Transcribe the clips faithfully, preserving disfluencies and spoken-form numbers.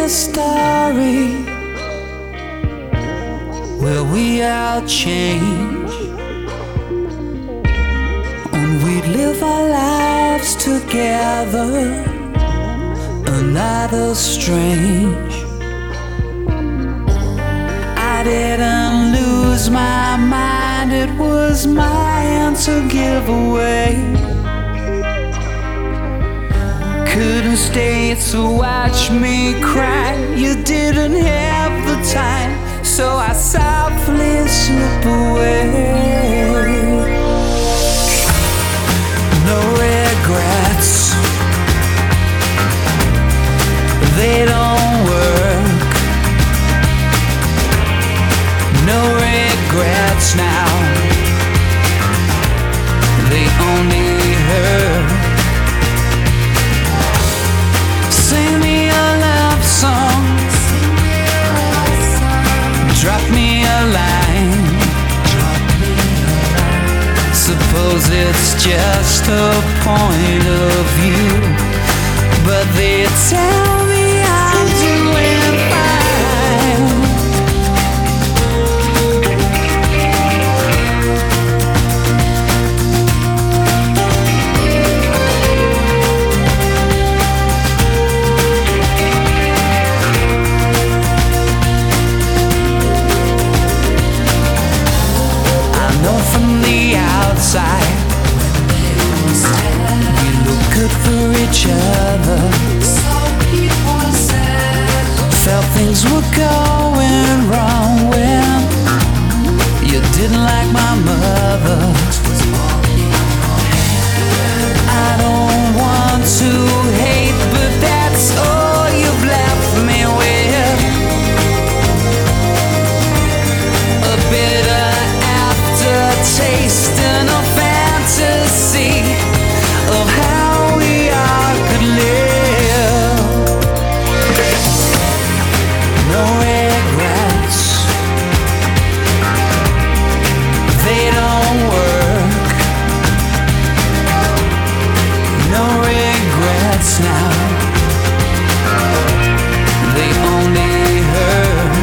a story where we all change, and we'd live our lives together, and not as strange. I didn't lose my mind, it was mine to give away. Couldn't stay to watch me cry, you didn't have the time, so I softly slip away. No regrets, they don't work. No regrets now, they only hurt. Sing me a love song, drop me a line. Suppose it's just a point of view, but they tell me I'm doing fine. Outside, we look good for each other. Felt things were going wrong when you didn't like my mother. I don't want to hate, but that's all you've left me with. A bitter aftertaste and a fantasy of how we all could live. No regrets, they don't work. No regrets now, they only hurt.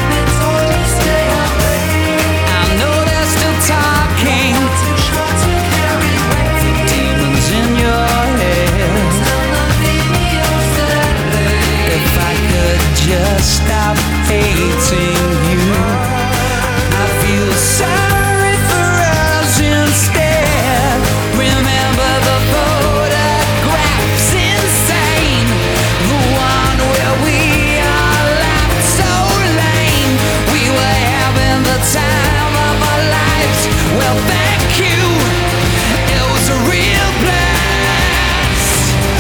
Just stop hating you, I feel sorry for us instead. Remember the photographs insane, the one where we all laughed so lame. We were having the time of our lives. Well, thank you, it was a real blast.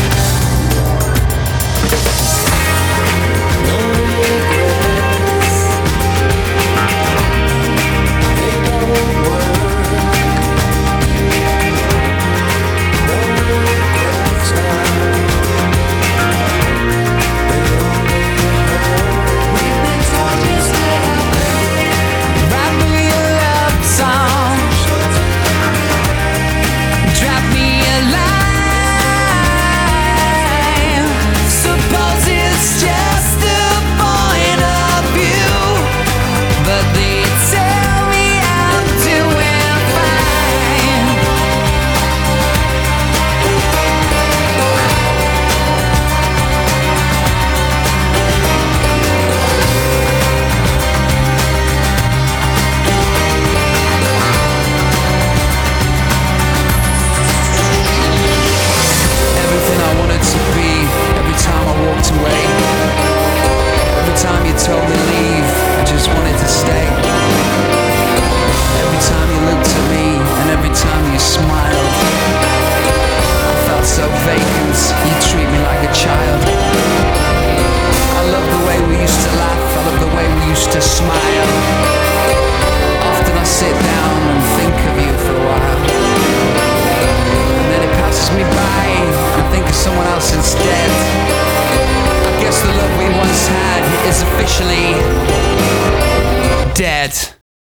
To smile. Often I sit down and think of you for a while, and then it passes me by and think of someone else instead. I guess the love we once had is officially dead.